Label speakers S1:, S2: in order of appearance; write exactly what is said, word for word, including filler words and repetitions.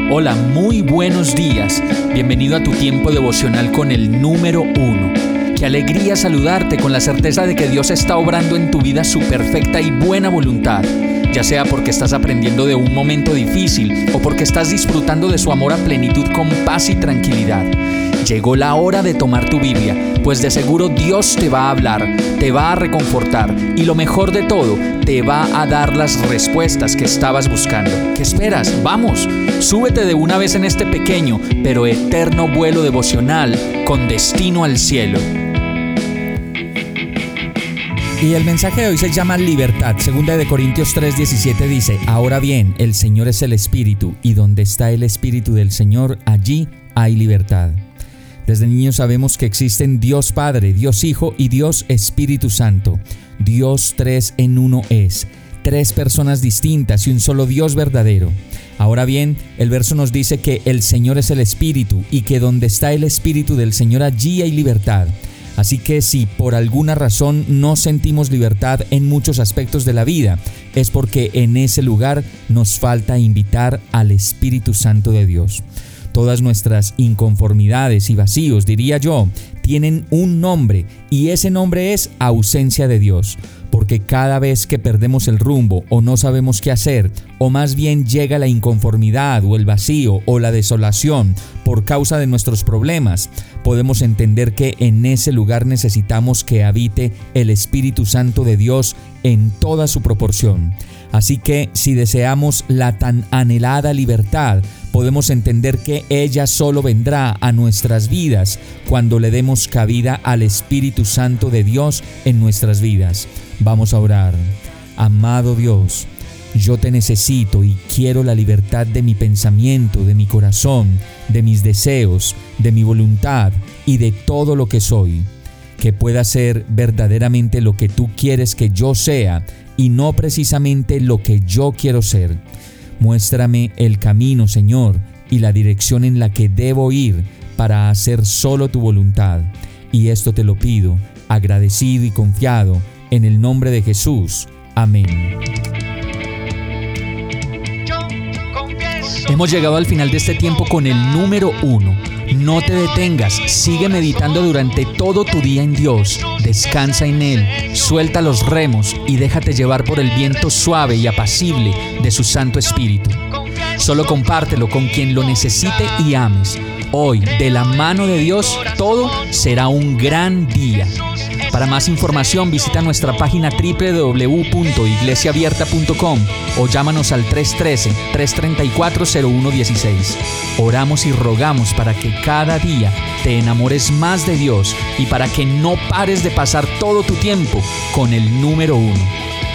S1: Hola, muy buenos días. Bienvenido a tu tiempo devocional con el número uno. Qué alegría saludarte con la certeza de que Dios está obrando en tu vida su perfecta y buena voluntad, ya sea porque estás aprendiendo de un momento difícil o porque estás disfrutando de su amor a plenitud con paz y tranquilidad. Llegó la hora de tomar tu Biblia, pues de seguro Dios te va a hablar, te va a reconfortar y lo mejor de todo, te va a dar las respuestas que estabas buscando. ¿Qué esperas? ¡Vamos! Súbete de una vez en este pequeño pero eterno vuelo devocional con destino al cielo.
S2: Y el mensaje de hoy se llama libertad. Segunda de Corintios tres diecisiete dice: Ahora bien, el Señor es el Espíritu, y donde está el Espíritu del Señor, allí hay libertad. Desde niños sabemos que existen Dios Padre, Dios Hijo y Dios Espíritu Santo. Dios tres en uno es, tres personas distintas y un solo Dios verdadero. Ahora bien, el verso nos dice que el Señor es el Espíritu y que donde está el Espíritu del Señor, allí hay libertad. Así que si por alguna razón no sentimos libertad en muchos aspectos de la vida, es porque en ese lugar nos falta invitar al Espíritu Santo de Dios. Todas nuestras inconformidades y vacíos, diría yo, tienen un nombre, y ese nombre es ausencia de Dios. Porque cada vez que perdemos el rumbo o no sabemos qué hacer, o más bien llega la inconformidad o el vacío o la desolación por causa de nuestros problemas, podemos entender que en ese lugar necesitamos que habite el Espíritu Santo de Dios en toda su proporción. Así que si deseamos la tan anhelada libertad, podemos entender que ella solo vendrá a nuestras vidas cuando le demos cabida al Espíritu Santo de Dios en nuestras vidas. Vamos a orar. Amado Dios, yo te necesito y quiero la libertad de mi pensamiento, de mi corazón, de mis deseos, de mi voluntad y de todo lo que soy. Que pueda ser verdaderamente lo que tú quieres que yo sea y no precisamente lo que yo quiero ser. Muéstrame el camino, Señor, y la dirección en la que debo ir para hacer solo tu voluntad. Y esto te lo pido, agradecido y confiado, en el nombre de Jesús. Amén.
S1: Hemos llegado al final de este tiempo con el número uno. No te detengas, sigue meditando durante todo tu día en Dios. Descansa en Él, suelta los remos y déjate llevar por el viento suave y apacible de su Santo Espíritu. Solo compártelo con quien lo necesite y ames. Hoy, de la mano de Dios, todo será un gran día. Para más información visita nuestra página doble u doble u doble u punto iglesia abierta punto com o llámanos al tres uno tres, tres tres cuatro, cero uno uno seis. Oramos y rogamos para que cada día te enamores más de Dios y para que no pares de pasar todo tu tiempo con el número uno.